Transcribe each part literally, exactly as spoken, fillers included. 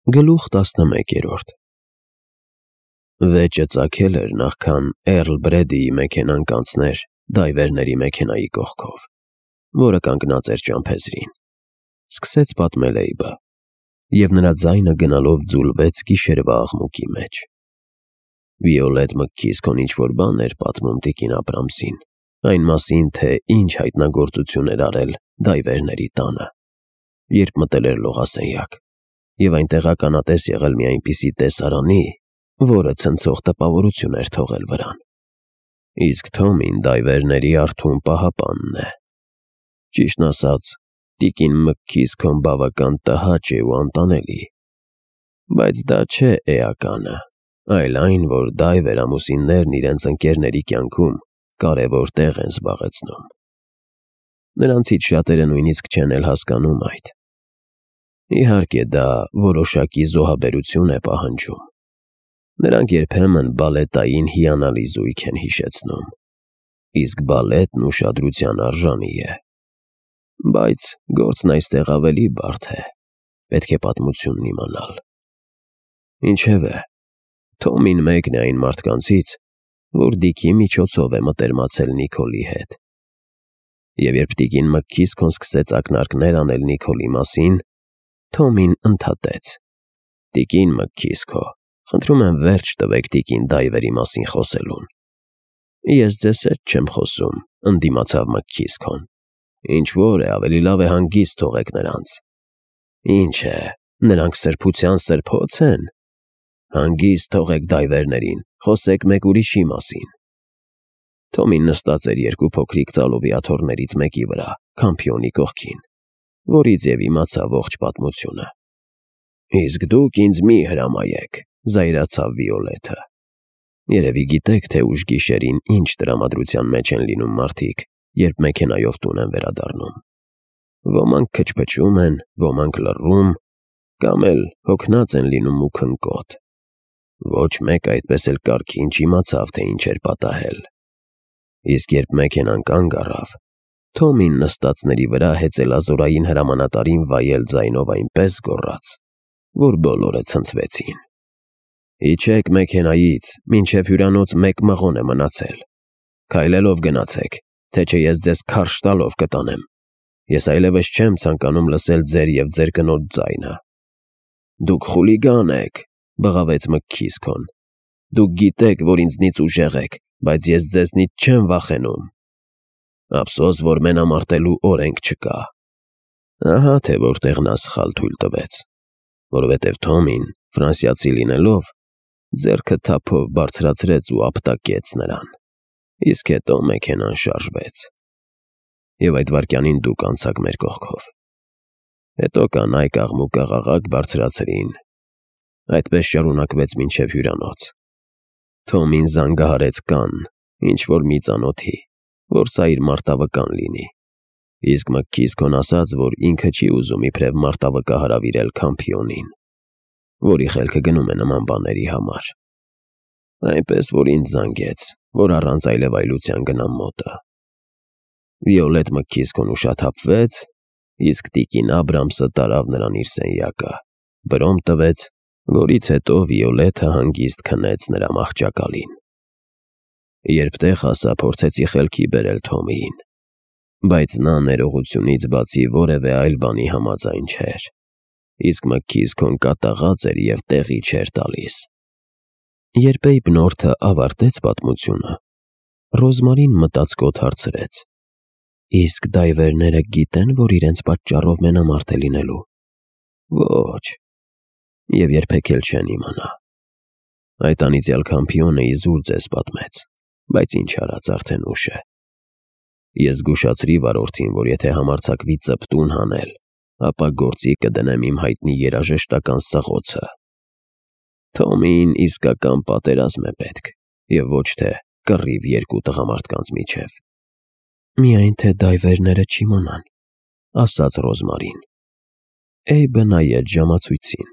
Գլուխ տասնմեկերորդ Վեճը ծագել էր նախքան Էռլ Բրեդիի մեքենան կանցներ դայվերների մեքենայի կողքով, որը կանգնած էր ճամփեզրին։ Սկսեց պատմել Էյբը, և նրա ձայնը գնալով ձուլվեց գիշերվա աղմուկի մեջ։ Վիոլետ Մքքիսքոն ինչ-որ բան էր պատմում տիկին Աբրամսին, այն մասին, թե ինչ հայտնագործություն էր արել դայվերների տանը, երբ մտել էր լողասենյակ, և այնտեղ ականատես եղել մի այնպիսի տեսարանի, որը ցնցող տպավորություն էր թողել վրան։ Իսկ Թոմին դայվերների արթուն պահապանն է։ Ճիշտն ասած, տիկին Մքքիսքոն բավական տհաճ է ու անտանելի, բայց դա չէ էականը, այլ այն, որ դայվեր ամուսիններն իրենց ընկերների կյանքում կարևոր տեղ են զբաղեցնում։ Նրանցից շատերը նույնիսկ չեն էլ հասկանում այդ։ Իհարկե, դա որոշակի զոհաբերություն է պահանջում։ Նրանք երբեմն բալետային հիանալի զույգ են հիշեցնում, իսկ բալետն ուշադրության արժանի է։ Բայց գործն այստեղ ավելի բարդ է, պետք է պատմությունն իմանալ։ Ինչևէ, Թոմին մեկն է այն մարդկանցից, որ Դիքի միջոցով է մտերմացել Նիկոլի հետ։ Եվ երբ տիկին Մքքիսքոն սկսեց ակնարկներ անել Նիկոլի մասին, Թոմին ընդհատեց. «Տիկին Մքքիսքո, խնդրում եմ վերջ տվեք տիկին դայվերի մասին խոսելուն»։ «Ես ձեզ հետ չեմ խոսում», ընդդիմացավ Մքքիսքոն։ «Ինչ-որ է, ավելի լավ է հանգիստ թողեք նրանց»։ «Ինչ է, նրանք սրբության սրբո՞ց են»։ «Հանգիստ թողեք դայվերներին, խոսեք մեկ ուրիշի մասին»։ Թոմին նստած էր երկու փոքրիկ ծալովի աթոռներից մեկի վրա, քամփիոնի կողքին, որից և իմացավ ողջ պատմությունը։ «Իսկ դուք ինձ մի հրամայեք», զայրացավ Վիոլետը։ Երևի գիտեք, թե ուշ գիշերին ինչ տրամադրության մեջ են լինում մարդիկ, երբ մեքենայով տուն են վերադառնում։ Ոմանք քչփչում են, ոմանք լռում, կամ էլ հոգնած են լինում ու քնկոտ։ Ոչ մեկ այդպես էլ կարգին չիմացավ, թե ինչ էր պատահել։ Իսկ երբ մեքենան կանգ առավ, Թոմին նստածների վրա հեծելազորային հրամանատարին վայել ձայնով այնպես գոռաց, որ բոլորը ցնցվեցին. «Իջեք մեքենայից, մինչև հյուրանոց մեկ մղոն է մնացել։ Քայլելով գնացեք, թե չէ ես ձեզ քարշ տալով կտանեմ։ Ես այլևս չեմ ցանկանում լսել ձեր և ձեր կնոջ ձայնը»։ «Դուք խուլիգան եք», բղավեց Մքքիսքոն։ «Դուք գիտեք, որ ինձնից ուժեղ եք, բայց ես ձեզնից չեմ վախենում»։ «Ափսոս, որ մենամարտելու օրենք չկա»։ Ահա թե որտեղ նա սխալ թույլ տվեց, որովհետև Թոմին, ֆրանսիացի լինելով, ձեռքը թափով բարձրացրեց ու ապտակեց նրան, իսկ հետո մեքենան շարժվեց։ Եվ այդ վայրկյանին դուք անցաք մեր կողքով։ Հետո կանայք աղմուկ-աղաղակ բարձրացրին։ Այդպես շարունակվեց մինչև հյուրանոց։ Թոմին զանգահարեց կան, ինչ-որ մի ծանոթի, որ սա իր մարտավկան լինի, իսկ Մքքիսքոն ասաց, որ ինքը չի ուզում իբրև մարտավկա հրավիրել Քամփիոնին, որի խելքը գնում է նման բաների համար։ Այնպես որ ինձ զանգեց, որ առանց այլևայլության գնամ մոտը։ Վիոլետ Մքքիսքոն ուշաթափվեց, իսկ տիկին Աբրամսը տարավ նրան իր սենյակը, բրոմ տվեց, որից հետո Վիոլետը հանգիստ քնեց նրա մահճակալին։ Երբ տեղ հասա, փորձեցի խելքի բերել Թոմիին, բայց նա ներողությունից բացի որևէ այլ բանի համաձայն չէր, իսկ Մքքիսքոն կատաղած էր և տեղի չէր տալիս։ Երբ Էյբնորդը ավարտեց պատմությունը, Ռոզմարին մտածկոտ հարցրեց. «Իսկ դայվերները գիտե՞ն, որ իրենց պատճառով մենամարտ է լինելու»։ «Ոչ, և երբեք էլ չեն իմանա։ Այդ անիծյալ Քամփիոնը իզուր ձեզ պատմեց, բայց ինչ արած, արդեն ուշ է։ Ես զգուշացրի վարորդին, որ եթե համարձակվի ծպտուն հանել, ապա գործի կդնեմ իմ հայտնի երաժշտական սղոցը։ Թոմին իսկական պատերազմ է պետք, և ոչ թե կռիվ երկու տղամարդկանց միջև»։ «Միայն թե դայվերները չիմանան», ասաց Ռոզմարին։ Էյբը նայեց ժամացույցին։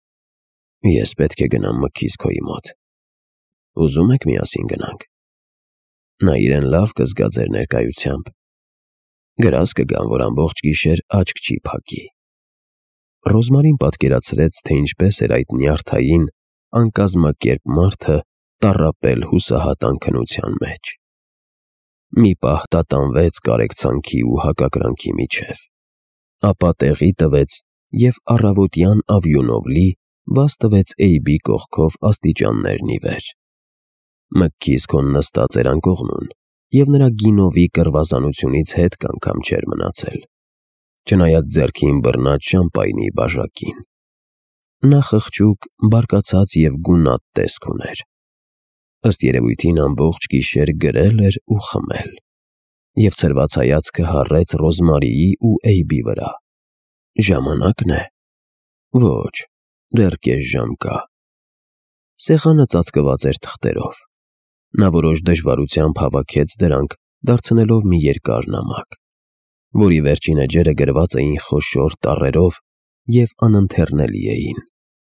«Ես պետք է գնամ Մքքիսքոյի մոտ։ Ուզում եք միասին գնանք։ Նա իրեն լավ կզգա ձեր ներկայությամբ։ Գրազ կգամ, որ ամբողջ գիշեր աչք չի փակի»։ Ռոզմարին պատկերացրեց, թե ինչպես էր այդ նյարդային, անկազմակերպ մարդը տառապել հուսահատ անքնության մեջ։ Մի պահ տատանվեց կարեկցանքի ու հակակրանքի միջև, ապա տեղի տվեց և առավոտյան ավյունով լի վազ տվեց Էյբի կողքով աստիճաններն ի վեր։ Մքքիզքոն նստած էր անկողնուն, և նրա գինովի կռվազանությունից հետք անգամ չէր մնացել, չնայած ձեռքին բռնած շամպայնի բաժակին։ Նա խղճուկ, բարկացած և գունատ տեսք ուներ։ Ըստ երևույթին ամբողջ գիշեր գրել էր ու խմել, և ցրված հայացքը հառեց Ռոզմարիի ու Էյբի վրա։ Ժամանակն է։ Ոչ, դեռ կես ժամ կա։ Սեղանը ծածկված էր թղթերով։ Նա որոշ դժվարությամբ հավաքեց դրանք, դարձնելով մի երկար նամակ, որի վերջին էջերը գրված էին խոշոր տառերով և անընթեռնելի էին։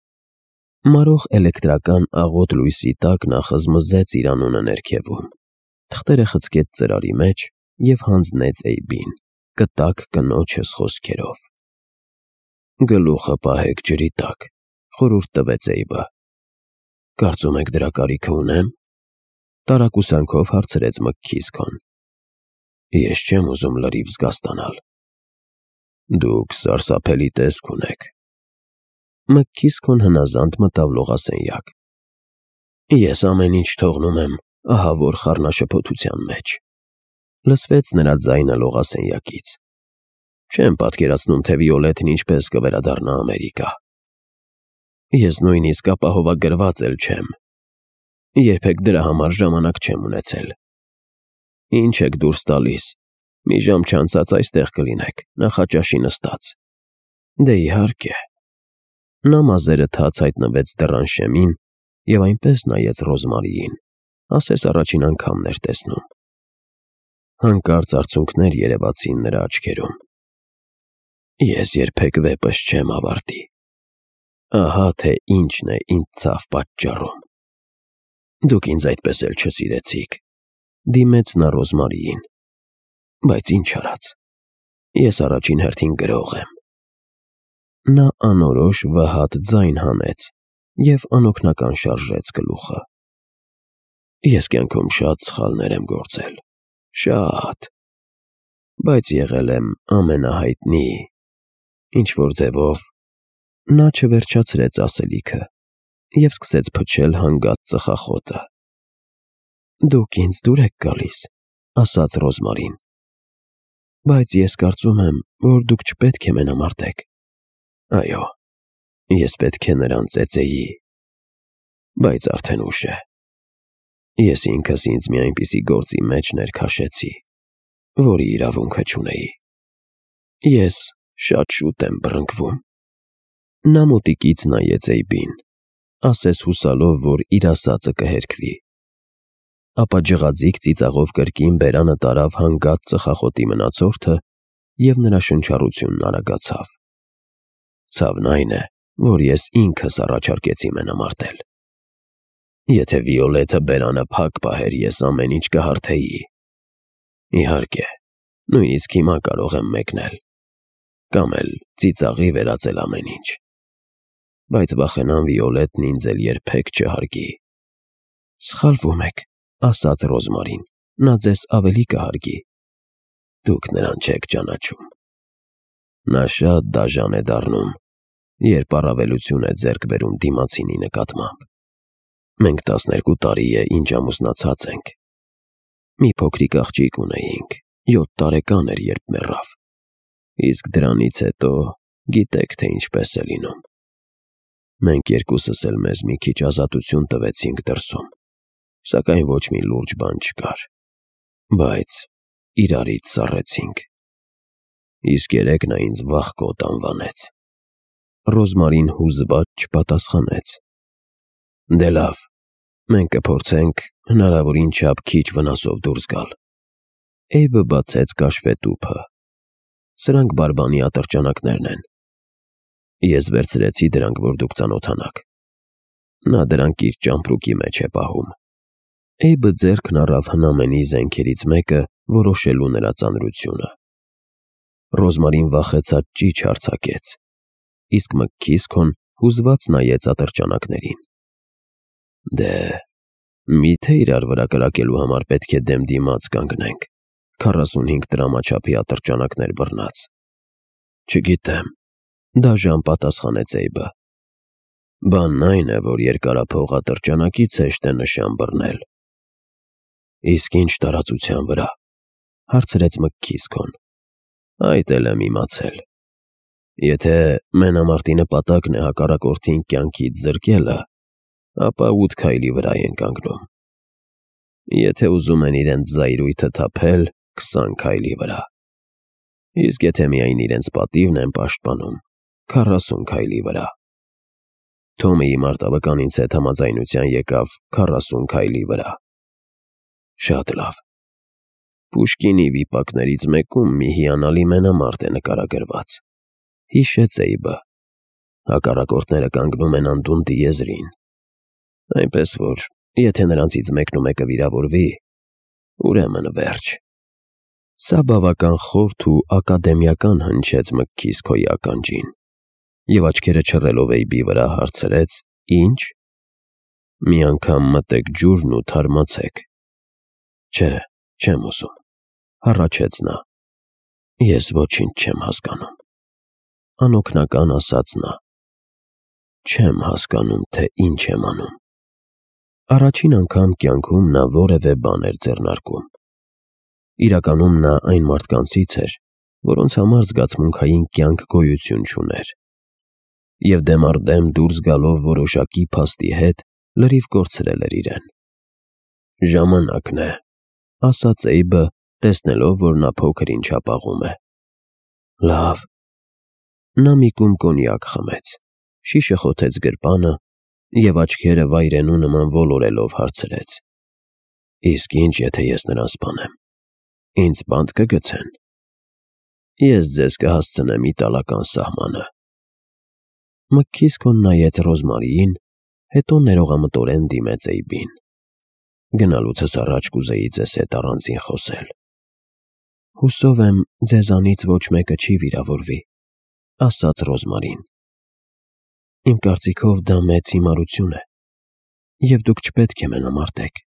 Մարող էլեկտրական աղոտ լույսի տակ նա խզմզեց իր անունը ներքևում, թղթերը խցկեց ծրարի մեջ և հանձնեց Էյբին, կտակ կնոջս խոսքերով։ «Գլուխը պահեք ջրի տակ», խորհուրդ տվեց Էյբը։ «Կարծում եք դրա կարիքը ունե՞մ», տարակուսանքով հարցրեց Մքքիզքոն։ «Ես չեմ ուզում լրիվ զգաստանալ»։ «Դուք սարսափելի տեսք ունեք»։ Մքքիզքոն հնազանդ մտավ լողասենյակ։ «Ես ամեն ինչ թողնում եմ ահավոր խառնաշփոթության մեջ», լսվեց նրա ձայնը լողասենյակից։ «Չեմ պատկերացնում, թե Վիոլետն ինչպես կվերադառնա Ամերիկա։ Ես նույնիսկ ապահովագրված էլ չեմ։ Երբեք դրա համար ժամանակ չեմ ունեցել։ Ինչ եք դուրս տալիս, մի ժամ չանցած այստեղ կլինեք, նախաճաշի նստած»։ «Դե իհարկե»։ Նա մազերը թաց հայտնվեց դռան շեմին և այնպես նայեց Ռոզմարիին, ասես առաջին անգամն էր տեսնում։ Հանկարծ արցունքներ երևացին նրա աչքերում։ «Ես երբեք վեպս չեմ ավարտի։ Ահա թե ինչն է ինձ ցավ պատճառում»։ «Դուք ինձ այդպես էլ չսիրեցիք», դիմեց նա Ռոզմարիին։ «Բայց ինչ արած, ես առաջին հերթին գրող եմ»։ Նա անորոշ վհատ ձայն հանեց և անօգնական շարժեց գլուխը։ «Ես կյանքում շատ սխալներ եմ գործել, շատ, բայց եղել եմ ամենահայտնի, ինչ-որ ձևով»։ Նա չվերջացրեց ասելիքը և սկսեց փչել հանգած ծխախոտը։ «Դուք ինձ դուր եք գալիս», ասաց Ռոզմարին, «բայց ես կարծում եմ, որ դուք չպետք է մենամարտեք»։ «Այո, ես պետք է նրան ծեծեի, բայց արդեն ուշ է։ Ես ինքս ինձ մի այնպիսի գործի մեջ ներքաշեցի, որի իրավունքը չունեի։ Ես շատ շուտ եմ բռնկվում»։ Նա մոտիկից նայեց Էյբին, ասես հուսալով, որ իր ասածը կհերքվի։ Ապա ջղաձիգ ծիծաղով կրկին բերանը տարավ հանգած ծխախոտի մնացորդը և նրա շնչառությունն արագացավ։ «Ցավն այն է, որ ես ինքս առաջարկեցի մենամարտել։ Եթե Վիոլետը բերանը փակ պահեր, ես ամեն ինչ կհարթեի։ Իհարկե, նույնիսկ հիմա կարող եմ մեկնել, կամ էլ ծիծաղի վերածել ամեն ինչ, բայց վախենամ Վիոլետն ինձ էլ երբեք չհարգի»։ «Սխալվում եք», ասաց Ռոզմարին, «նա ձեզ ավելի կհարգի»։ «Դուք նրան չեք ճանաչում։ Նա շատ դաժան է դառնում, երբ առավելություն է ձեռք բերում դիմացինի նկատմամբ։ Մենք տասներկու տարի է, ինչ ամուսնացած ենք։ Մի փոքրիկ աղջիկ ունեինք, յոթ տարեկան էր, երբ մեռավ։ Իսկ դրանից հետո գիտեք, թե ինչպես է լինում։ Մենք երկուսս էլ մեզ մի քիչ ազատություն տվեցինք դրսում, սակայն ոչ մի լուրջ բան չկար, բայց իրարից սառեցինք։ Իսկ երեկ նա ինձ վախկոտ անվանեց»։ Ռոզմարին հուզված չպատասխանեց։ «Դե լավ, մենք կփորձենք հնարավորին չափ քիչ վնասով դուրս գալ»։ Էյբը բացեց կաշվետուփը։ «Սրանք բարբանի ատրճանակներն են։ Ես վերցրեցի դրանք, որ դուք ծանոթանաք։ Նա դրանք իր ճամպրուկի մեջ է պահում»։ Էյբը ձեռքն առավ հնամենի զենքերից մեկը, որոշելու նրա ծանրությունը։ Ռոզմարին վախեցած ճիչ արձակեց իսկ Մքքիսքոն հուզված նայեց ատրճանակներին։ Դե, միթե իրար վրա կրակելու համար պետք է դեմ դիմաց կանգնենք, քառասունհինգ տրամաչափի ատրճանակներ բռնած։ Չգիտեմ, դաժան պատասխանեց Էյբը։ Բանն այն է, որ երկարափող ատրճանակից հեշտ է նշան բռնել։ Իսկ ինչ տարածության վրա, հարցրեց Մքքիսքոն։ Այդ էլ եմ իմացել։ Եթե մենամարտի նպատակն է հակառակորդին կյանքից զրկելը, ապա ութ քայլի վրա են կանգնում։ Եթե ուզում են իրենց զայրույթը թափել, քսան քայլի վրա։ Իսկ եթե միայն իրենց պատիվն են պաշտպանում, քառասուն քայլի վրա։ Թոմը իմ արտավականից հետ համաձայնության եկավ քառասուն քայլի վրա։ Շատ լավ։ Պուշկինի վիպակներից մեկում մի հիանալի մենամարտ է նկարագրված։ Հիշեց Էյբը։ Հակառակորդները կանգնում են անդունդի եզրին։ Այնպես որ, եթե նրանցից մեկն ու մեկը վիրավորվի, ուրեմն վերջ։ Սա բավական խորթ ու ակադեմիական հնչեց Մքքիսքոյի ականջին, և աչքերը չռելով Էյբի վրա հարցրեց. Ինչ։ Մի անգամ մտեք ջուրն ու թարմացեք։ Չէ, չեմ ուզում, հառաչեց նա։ Ես ոչինչ չեմ հասկանում, անօգնական ասաց նա։ Չեմ հասկանում, թե ինչ եմ անում։ Առաջին անգամ կյանքում նա որևէ բան էր ձեռնարկում։ Իրականում նա այն մարդկանցից էր, որոնց համար զգացմունքային կյանք գոյություն չուներ։ Եվ դեմ առ դեմ դուրս գալով որոշակի փաստի հետ, լրիվ կորցրել էր իրեն։ Ժամանակն է, ասաց Էյբը, տեսնելով, որ նա փոքր ինչ հապաղում է։ Լավ։ Նա մի կում կոնյակ խմեց, շիշը խոթեց գրպանը և աչքերը վայրենու նման ոլորելով հարցրեց. Իսկ ինչ, եթե ես նրան սպանեմ, ինձ բանտ կգցեն։ Ես ձեզ կհասցնեմ իտալական սահմանը։ Մքքիսքոն նայեց Ռոզմարիին, հետո ներողամտորեն դիմեց Էյբին։ Գնալուցս առաջ կուզեի ձեզ հետ առանձին խոսել։ Հուսով եմ, ձեզանից ոչ մեկը չի վիրավորվի, ասաց Ռոզմարին։ Իմ կարծիքով դա մեծ հիմարություն է, և դուք չպետք է մենամարտեք։